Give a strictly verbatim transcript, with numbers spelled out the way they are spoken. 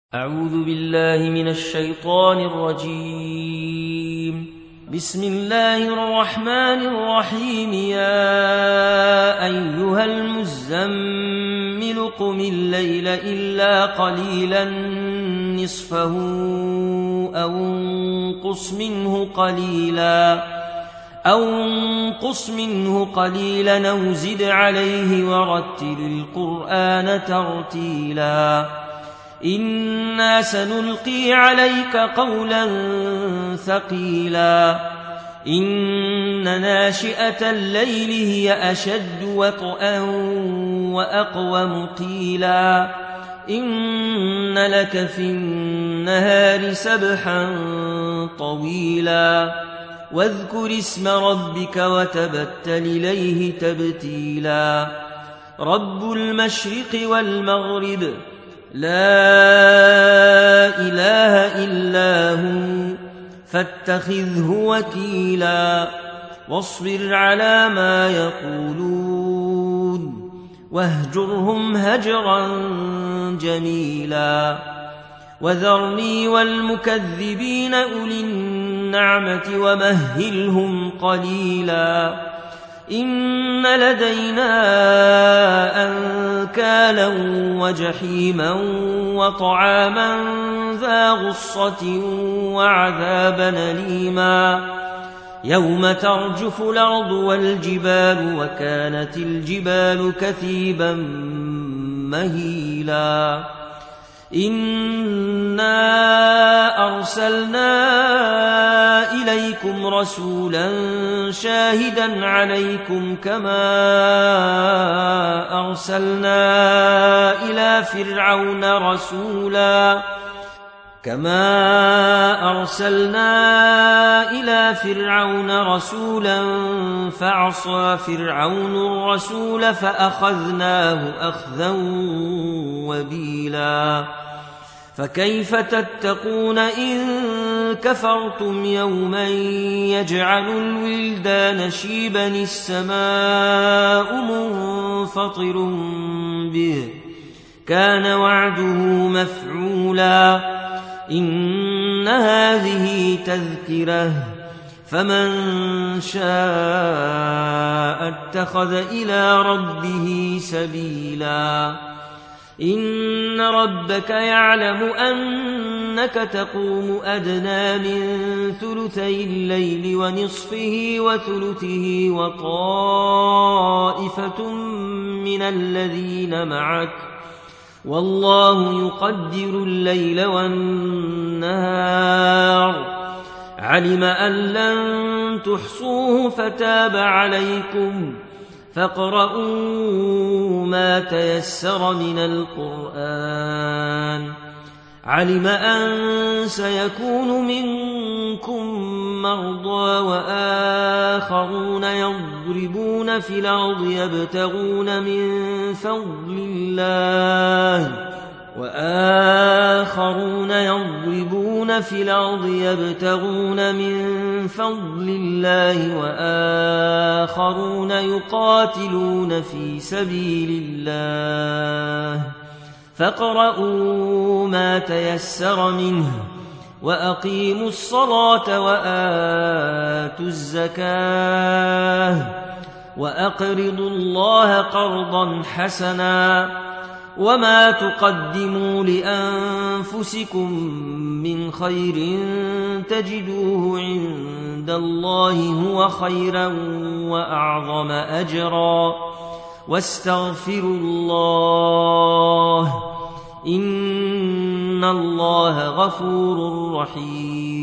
أعوذ بالله من الشيطان الرجيم. بسم الله الرحمن الرحيم. يا أيها المزمل قم الليل إلا قليلا نصفه أو انقص منه قليلا أو انقص منه قليلا أو زد عليه ورتل القرآن ترتيلا. إنا سنلقي عليك قولا ثقيلا. إن ناشئة الليل هي أشد وطئا وأقوم قيلا. إن لك في النهار سبحا طويلا. واذكر اسم ربك وتبتل إليه تبتيلا. رب المشرق والمغرب لا إله إلا هو فاتخذه وكيلا. واصبر على ما يقولون واهجرهم هجرا جميلا. وذرني والمكذبين أولي النعمة ومهلهم قليلا. إن لدينا أنكالا وجحيما وطعاما ذا غصة وعذابا أليما. يوم ترجف الأرض والجبال وكانت الجبال كثيبا مهيلا. إنا أرسلنا إليكم رسولا شاهدا عليكم كما أرسلنا إلى فرعون رسولا كما أرسلنا إلى فرعون رسولا فعصى فرعون الرسول فأخذناه أخذا وبيلا. فكيف تتقون إن كفرتم يوما يجعل الولدان شيبا السماء منفطر به كان وعده مفعولا. إن هذه تذكرة فمن شاء اتخذ إلى ربه سبيلا. إن ربك يعلم أنك تقوم أدنى من ثلثي الليل ونصفه وثلثه وطائفة من الذين معك والله يقدر الليل والنهار. علم أن لن تحصوه فتاب عليكم فاقرؤوا ما تيسر من القرآن. علم أن سيكون منكم مرضى وآخرون يضربون في الأرض يبتغون من فضل الله وآخرون يضربون في الأرض يبتغون من فضل الله وآخرون يقاتلون في سبيل الله. فاقرؤوا ما تيسر منه وأقيموا الصلاة وآتوا الزكاة وأقرضوا الله قرضا حسنا. وما تقدموا لأنفسكم من خير تجدوه عند الله هو خيرا وأعظم أجرا. واستغفروا الله إن الله غفور رحيم.